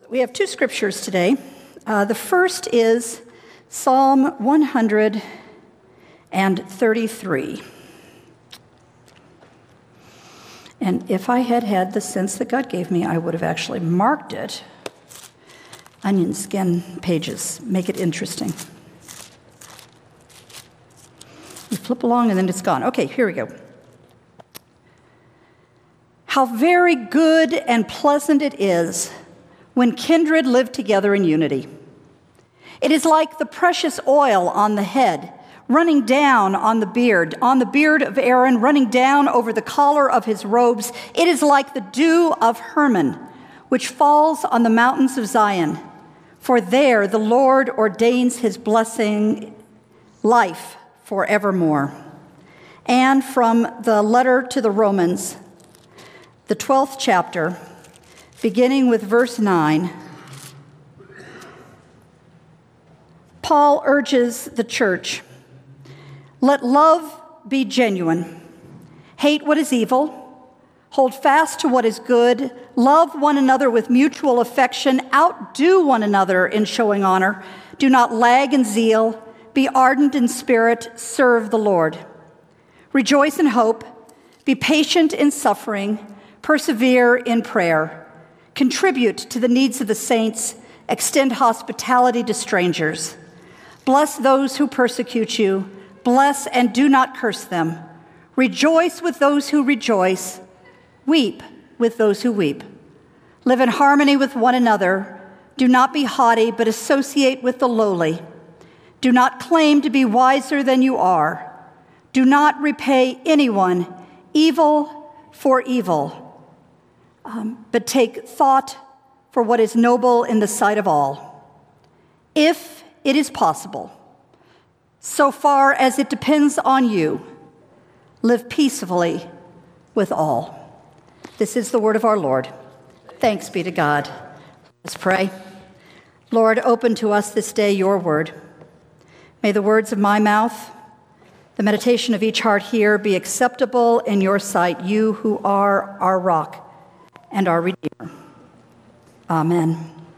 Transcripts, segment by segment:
We have two scriptures today. The first is Psalm 133. And if I had had the sense that God gave me, I would have actually marked it. Onion skin pages make it interesting. You flip along and then it's gone. Okay, here we go. How very good and pleasant it is when kindred live together in unity. It is like the precious oil on the head, running down on the beard of Aaron, running down over the collar of his robes. It is like the dew of Hermon, which falls on the mountains of Zion. For there the Lord ordains his blessing, life forevermore. And from the letter to the Romans, the 12th chapter, beginning with verse 9, Paul urges the church, let love be genuine. Hate what is evil. Hold fast to what is good. Love one another with mutual affection. Outdo one another in showing honor. Do not lag in zeal. Be ardent in spirit. Serve the Lord. Rejoice in hope. Be patient in suffering. Persevere in prayer. Contribute to the needs of the saints. Extend hospitality to strangers. Bless those who persecute you. Bless and do not curse them. Rejoice with those who rejoice. Weep with those who weep. Live in harmony with one another. Do not be haughty, but associate with the lowly. Do not claim to be wiser than you are. Do not repay anyone evil for evil. But take thought for what is noble in the sight of all. If it is possible, so far as it depends on you, live peacefully with all. This is the word of our Lord. Thanks be to God. Let's pray. Lord, open to us this day your word. May the words of my mouth, the meditation of each heart here be acceptable in your sight, you who are our rock and our Redeemer. Amen.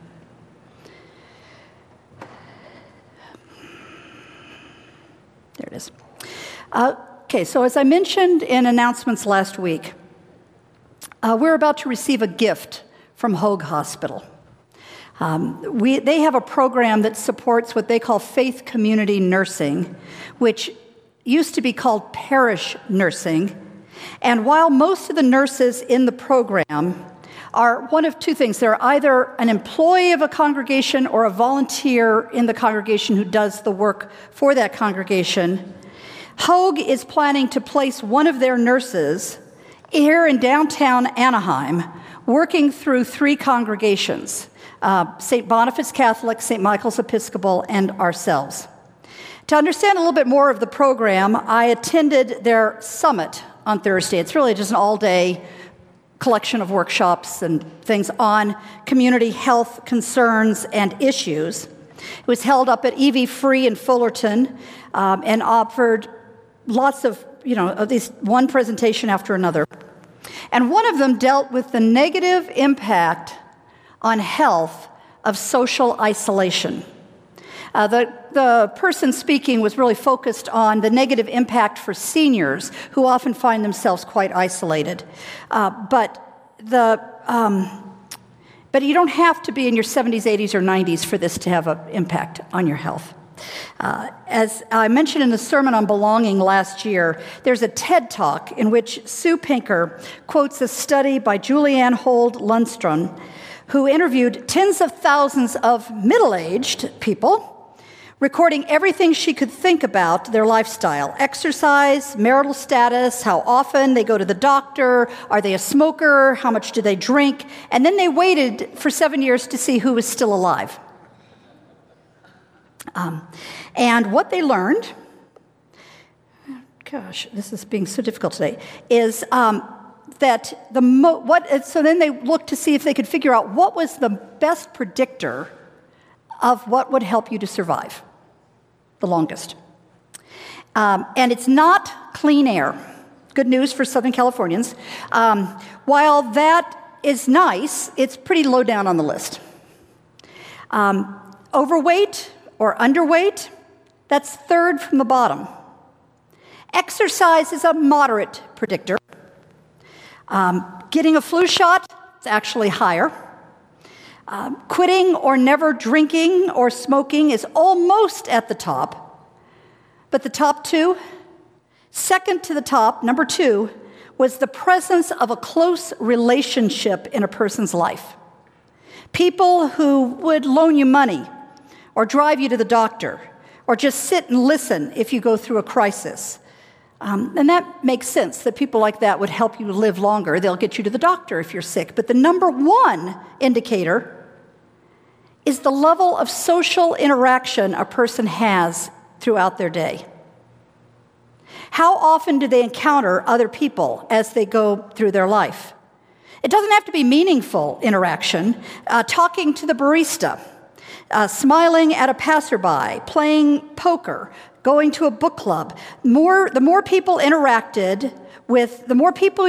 There it is. Okay, so as I mentioned in announcements last week, we're about to receive a gift from Hoag Hospital. They have a program that supports what they call faith community nursing, which used to be called parish nursing. And while most of the nurses in the program are one of two things, they're either an employee of a congregation or a volunteer in the congregation who does the work for that congregation, Hoag is planning to place one of their nurses here in downtown Anaheim, working through three congregations, St. Boniface Catholic, St. Michael's Episcopal, and ourselves. To understand a little bit more of the program, I attended their summit on Thursday. It's really just an all-day collection of workshops and things on community health concerns and issues. It was held up at EV Free in Fullerton and offered lots of, at least one presentation after another. And one of them dealt with the negative impact on health of social isolation. The person speaking was really focused on the negative impact for seniors who often find themselves quite isolated. But you don't have to be in your 70s, 80s, or 90s for this to have an impact on your health. As I mentioned in the Sermon on Belonging last year, there's a TED Talk in which Sue Pinker quotes a study by Julianne Hold Lundström, who interviewed tens of thousands of middle-aged people, recording everything she could think about their lifestyle: exercise, marital status, how often they go to the doctor, are they a smoker, how much do they drink, and then they waited for 7 years to see who was still alive. And what they learned, this is being so difficult today, is that so then they looked to see if they could figure out what was the best predictor of what would help you to survive the longest. And it's not clean air. Good news for Southern Californians. While that is nice, it's pretty low down on the list. Overweight or underweight, that's third from the bottom. Exercise is a moderate predictor. Getting a flu shot, it's actually higher. Quitting or never drinking or smoking is almost at the top. But the top two, second to the top, number 2, was the presence of a close relationship in a person's life. People who would loan you money or drive you to the doctor or just sit and listen if you go through a crisis. And that makes sense that people like that would help you live longer. They'll get you to the doctor if you're sick. But the number 1 indicator is the level of social interaction a person has throughout their day. How often do they encounter other people as they go through their life? It doesn't have to be meaningful interaction. Talking to the barista, smiling at a passerby, playing poker, going to a book club. The more people you interacted with, the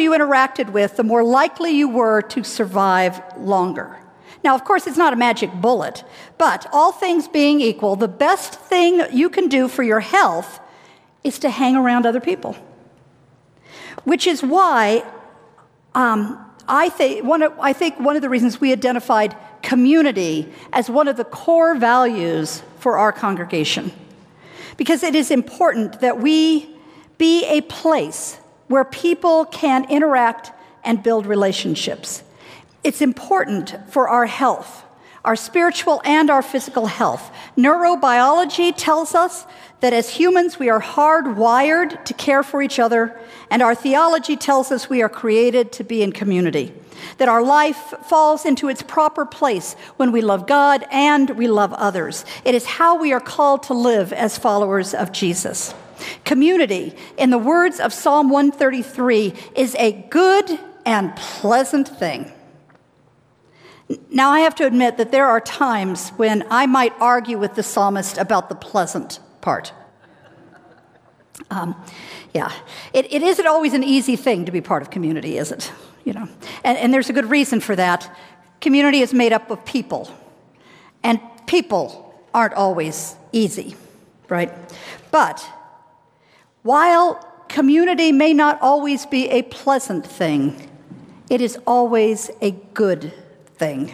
more likely you were to survive longer. Now, of course, it's not a magic bullet, but all things being equal, the best thing you can do for your health is to hang around other people. Which is why I think one of the reasons we identified community as one of the core values for our congregation. Because it is important that we be a place where people can interact and build relationships. It's important for our health, our spiritual and our physical health. Neurobiology tells us that as humans we are hardwired to care for each other, and our theology tells us we are created to be in community, that our life falls into its proper place when we love God and we love others. It is how we are called to live as followers of Jesus. Community, in the words of Psalm 133, is a good and pleasant thing. Now, I have to admit that there are times when I might argue with the psalmist about the pleasant part. It isn't always an easy thing to be part of community, is it? And there's a good reason for that. Community is made up of people, and people aren't always easy, right? But while community may not always be a pleasant thing, it is always a good thing.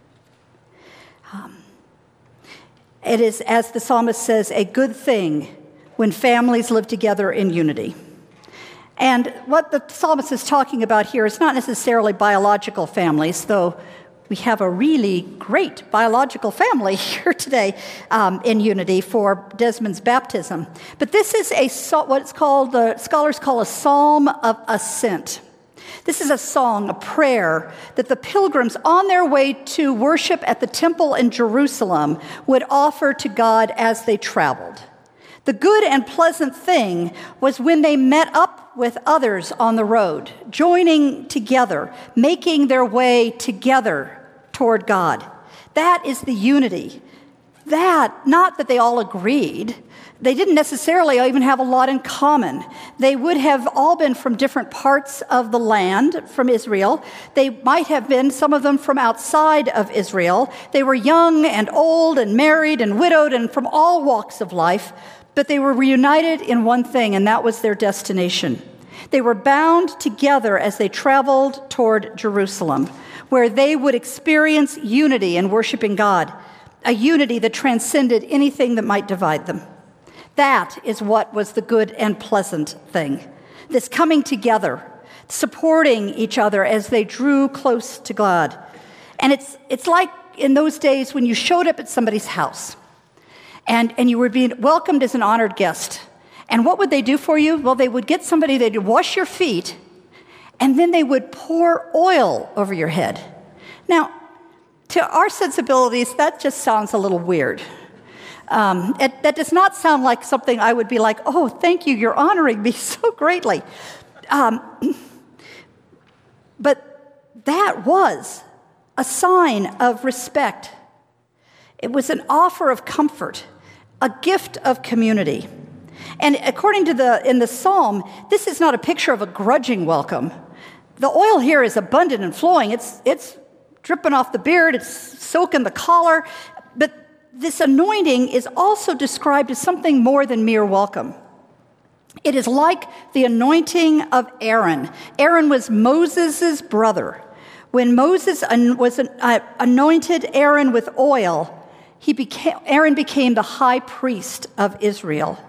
It is, as the psalmist says, a good thing when families live together in unity. And what the psalmist is talking about here is not necessarily biological families, though we have a really great biological family here today in unity for Desmond's baptism. But this is what's called, the scholars call a psalm of ascent. This is a song, a prayer that the pilgrims on their way to worship at the temple in Jerusalem would offer to God as they traveled. The good and pleasant thing was when they met up with others on the road, joining together, making their way together toward God. That is the unity. Not that they all agreed. They didn't necessarily even have a lot in common. They would have all been from different parts of the land, from Israel. They might have been, some of them, from outside of Israel. They were young and old and married and widowed and from all walks of life, but they were reunited in one thing, and that was their destination. They were bound together as they traveled toward Jerusalem, where they would experience unity in worshiping God, a unity that transcended anything that might divide them. That is what was the good and pleasant thing. This coming together, supporting each other as they drew close to God. And it's like in those days when you showed up at somebody's house and you were being welcomed as an honored guest. And what would they do for you? Well, they would get somebody, they'd wash your feet, and then they would pour oil over your head. Now, to our sensibilities, that just sounds a little weird. That does not sound like something I would be like, oh, thank you, you're honoring me so greatly. But that was a sign of respect. It was an offer of comfort, a gift of community. And according to in the psalm, this is not a picture of a grudging welcome. The oil here is abundant and flowing. It's dripping off the beard. It's soaking the collar. But this anointing is also described as something more than mere welcome. It is like the anointing of Aaron. Aaron was Moses' brother. When Moses anointed Aaron with oil, Aaron became the high priest of Israel.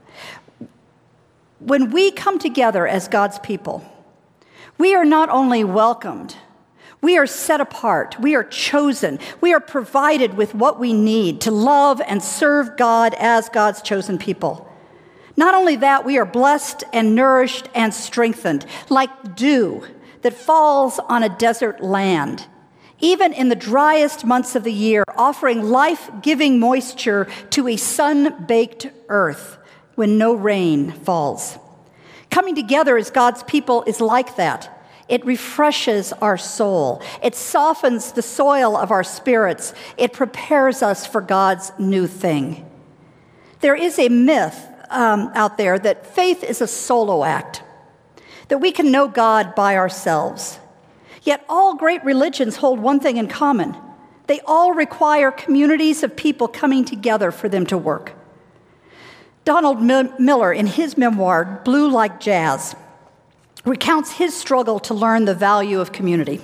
When we come together as God's people, we are not only welcomed, we are set apart, we are chosen, we are provided with what we need to love and serve God as God's chosen people. Not only that, we are blessed and nourished and strengthened, like dew that falls on a desert land, even in the driest months of the year, offering life-giving moisture to a sun-baked earth when no rain falls. Coming together as God's people is like that. It refreshes our soul. It softens the soil of our spirits. It prepares us for God's new thing. There is a myth out there that faith is a solo act, that we can know God by ourselves. Yet all great religions hold one thing in common. They all require communities of people coming together for them to work. Donald Miller, in his memoir, Blue Like Jazz, recounts his struggle to learn the value of community.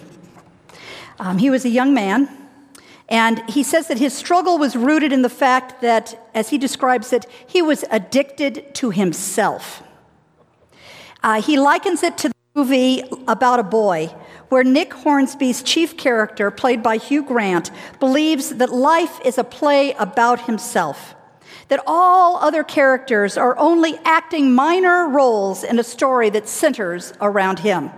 He was a young man, and he says that his struggle was rooted in the fact that, as he describes it, he was addicted to himself. He likens it to the movie About a Boy, where Nick Hornsby's chief character, played by Hugh Grant, believes that life is a play about himself, that all other characters are only acting minor roles in a story that centers around him.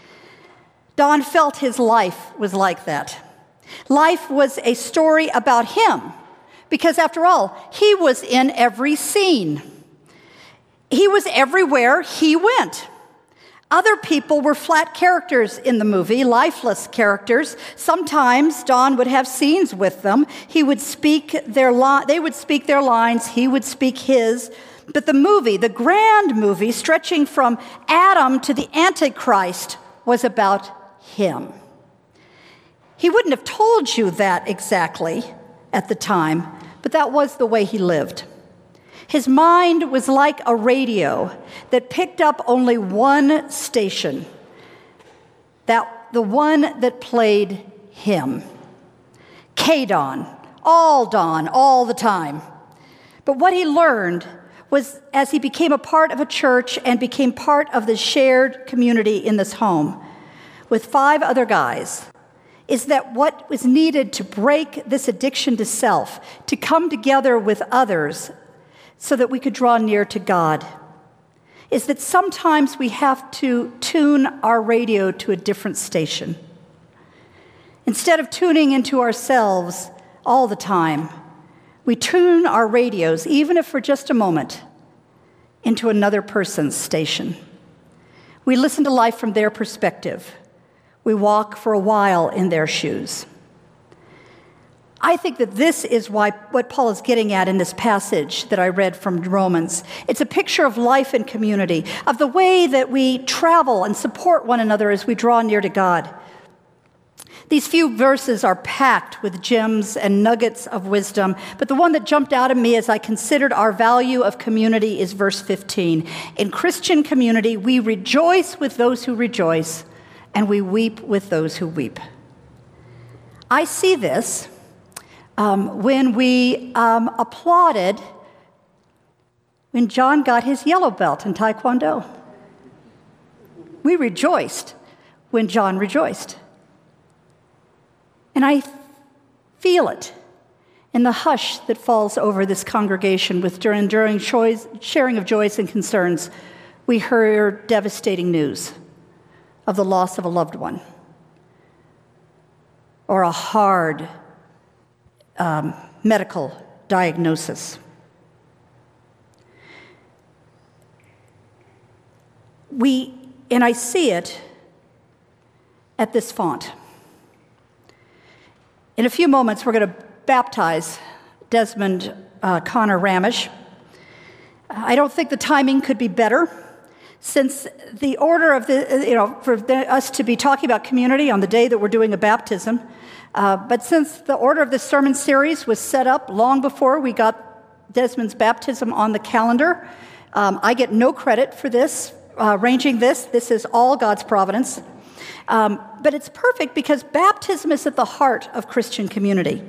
Don felt his life was like that. Life was a story about him, because after all, he was in every scene. He was everywhere he went. Other people were flat characters in the movie, lifeless characters. Sometimes Don would have scenes with them. They would speak their lines, he would speak his. But the movie, the grand movie, stretching from Adam to the Antichrist, was about him. He wouldn't have told you that exactly at the time, but that was the way he lived. His mind was like a radio that picked up only one station, the one that played him. K-Don, all the time. But what he learned was, as he became a part of a church and became part of the shared community in this home with 5 other guys, is that what was needed to break this addiction to self, to come together with others so that we could draw near to God, is that sometimes we have to tune our radio to a different station. Instead of tuning into ourselves all the time, we tune our radios, even if for just a moment, into another person's station. We listen to life from their perspective. We walk for a while in their shoes. I think that this is what Paul is getting at in this passage that I read from Romans. It's a picture of life and community, of the way that we travel and support one another as we draw near to God. These few verses are packed with gems and nuggets of wisdom, but the one that jumped out at me as I considered our value of community is verse 15. In Christian community, we rejoice with those who rejoice, and we weep with those who weep. I see this when we applauded when John got his yellow belt in Taekwondo. We rejoiced when John rejoiced. And I feel it in the hush that falls over this congregation during sharing of joys and concerns. We heard devastating news of the loss of a loved one, or a hard medical diagnosis. And I see it at this font. In a few moments, we're going to baptize Desmond Connor Ramish. I don't think the timing could be better, since the order of for us to be talking about community on the day that we're doing a baptism But since the order of this sermon series was set up long before we got Desmond's baptism on the calendar, I get no credit for this, arranging this. This is all God's providence. But it's perfect because baptism is at the heart of Christian community.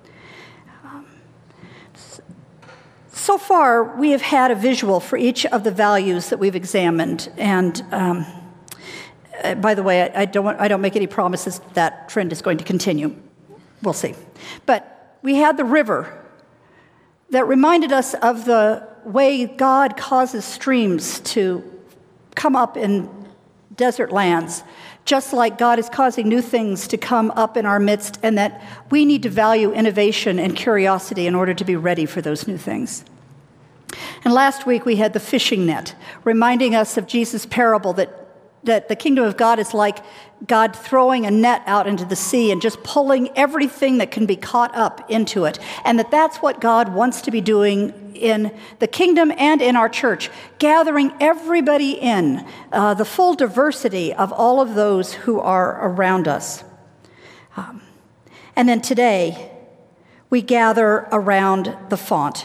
So far, we have had a visual for each of the values that we've examined. And by the way, I don't make any promises that trend is going to continue. We'll see. But we had the river that reminded us of the way God causes streams to come up in desert lands, just like God is causing new things to come up in our midst, and that we need to value innovation and curiosity in order to be ready for those new things. And last week we had the fishing net, reminding us of Jesus' parable that the kingdom of God is like God throwing a net out into the sea and just pulling everything that can be caught up into it. And that's what God wants to be doing in the kingdom and in our church, gathering everybody in, the full diversity of all of those who are around us. And then today, we gather around the font,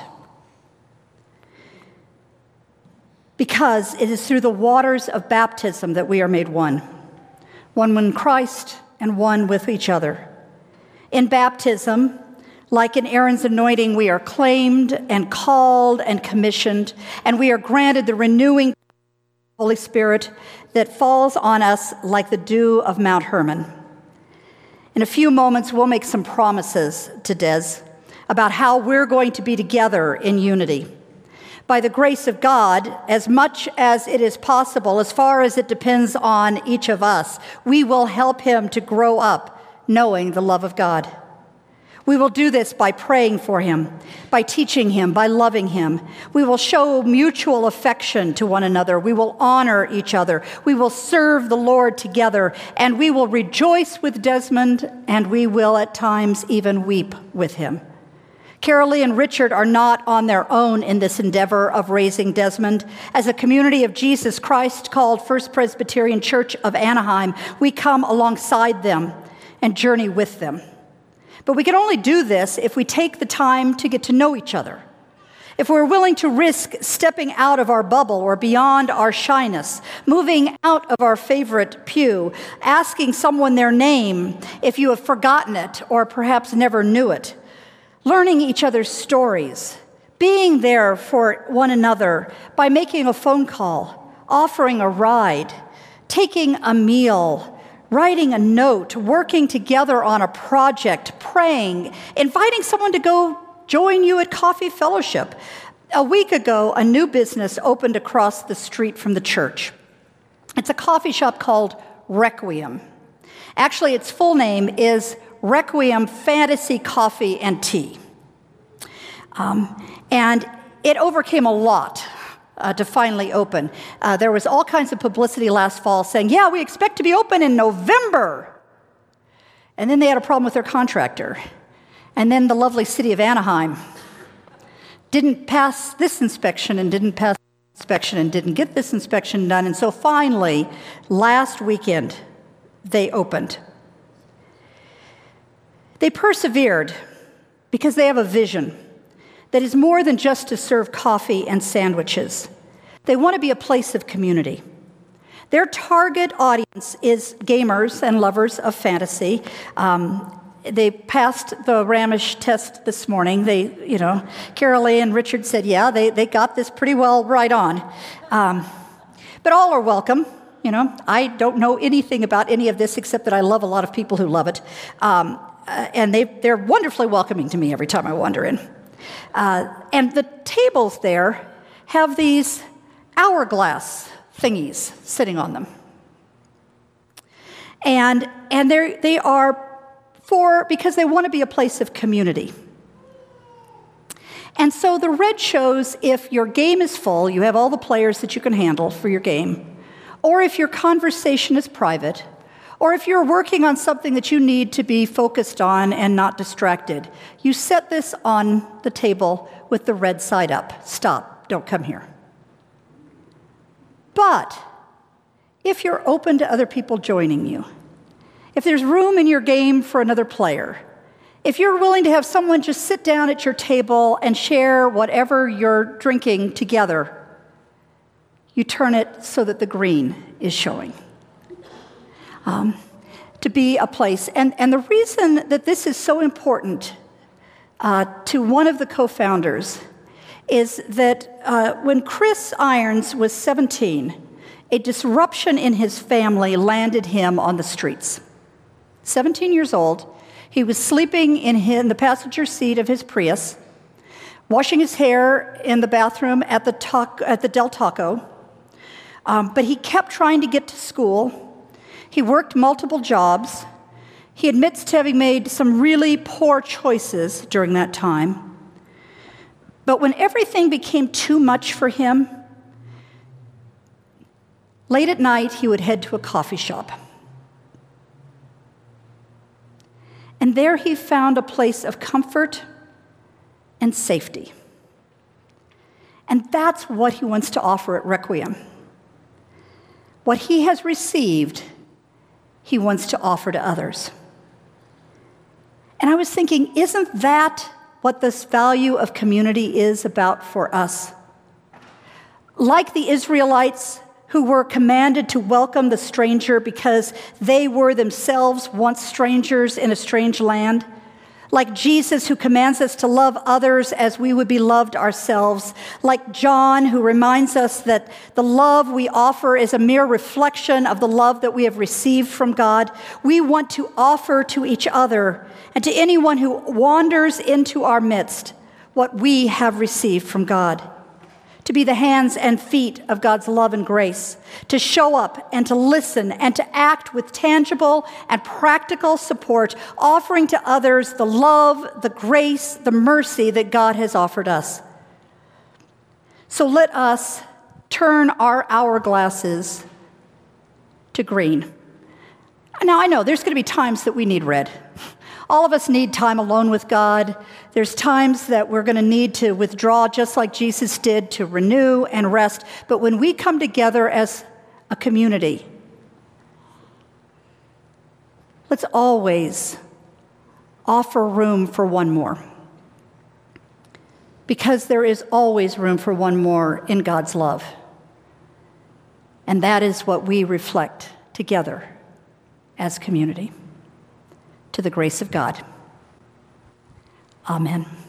because it is through the waters of baptism that we are made one with Christ and one with each other. In baptism, like in Aaron's anointing, we are claimed and called and commissioned, and we are granted the renewing Holy Spirit that falls on us like the dew of Mount Hermon. In a few moments, we'll make some promises to Des about how we're going to be together in unity. By the grace of God, as much as it is possible, as far as it depends on each of us, we will help him to grow up knowing the love of God. We will do this by praying for him, by teaching him, by loving him. We will show mutual affection to one another. We will honor each other. We will serve the Lord together, and we will rejoice with Desmond, and we will at times even weep with him. Carolee and Richard are not on their own in this endeavor of raising Desmond. As a community of Jesus Christ called First Presbyterian Church of Anaheim, we come alongside them and journey with them. But we can only do this if we take the time to get to know each other. If we're willing to risk stepping out of our bubble or beyond our shyness, moving out of our favorite pew, asking someone their name if you have forgotten it or perhaps never knew it, learning each other's stories, being there for one another by making a phone call, offering a ride, taking a meal, writing a note, working together on a project, praying, inviting someone to go join you at Coffee Fellowship. A week ago, a new business opened across the street from the church. It's a coffee shop called Requiem. Actually, its full name is Requiem Fantasy Coffee and Tea. And it overcame a lot to finally open. There was all kinds of publicity last fall saying, yeah, we expect to be open in November. And then they had a problem with their contractor. And then the lovely city of Anaheim didn't pass this inspection and didn't pass this inspection and didn't get this inspection done. And so finally, last weekend, they opened. They persevered because they have a vision that is more than just to serve coffee and sandwiches. They want to be a place of community. Their target audience is gamers and lovers of fantasy. They passed the Ramish test this morning. Carolee and Richard said, yeah, they got this pretty well right on. But all are welcome. I don't know anything about any of this except that I love a lot of people who love it. And they're wonderfully welcoming to me every time I wander in. And the tables there have these hourglass thingies sitting on them. And they are because they want to be a place of community. And so the red shows if your game is full, you have all the players that you can handle for your game, or if your conversation is private, or if you're working on something that you need to be focused on and not distracted. You set this on the table with the red side up. Stop, don't come here. But if you're open to other people joining you, if there's room in your game for another player, if you're willing to have someone just sit down at your table and share whatever you're drinking together, you turn it so that the green is showing. To be a place. And the reason that this is so important to one of the co-founders is that when Chris Irons was 17, a disruption in his family landed him on the streets. 17 years old, he was sleeping in the passenger seat of his Prius, washing his hair in the bathroom at the Del Taco, but he kept trying to get to school. He worked multiple jobs. He admits to having made some really poor choices during that time. But when everything became too much for him, late at night, he would head to a coffee shop. And there he found a place of comfort and safety. And that's what he wants to offer at Requiem. What he has received, he wants to offer to others. And I was thinking, isn't that what this value of community is about for us? Like the Israelites who were commanded to welcome the stranger because they were themselves once strangers in a strange land. Like Jesus, who commands us to love others as we would be loved ourselves. Like John, who reminds us that the love we offer is a mere reflection of the love that we have received from God. We want to offer to each other and to anyone who wanders into our midst what we have received from God. To be the hands and feet of God's love and grace, to show up and to listen and to act with tangible and practical support, offering to others the love, the grace, the mercy that God has offered us. So let us turn our hourglasses to green. Now, I know there's going to be times that we need red. All of us need time alone with God. There's times that we're going to need to withdraw just like Jesus did to renew and rest. But when we come together as a community, let's always offer room for one more. Because there is always room for one more in God's love. And that is what we reflect together as community. To the grace of God. Amen.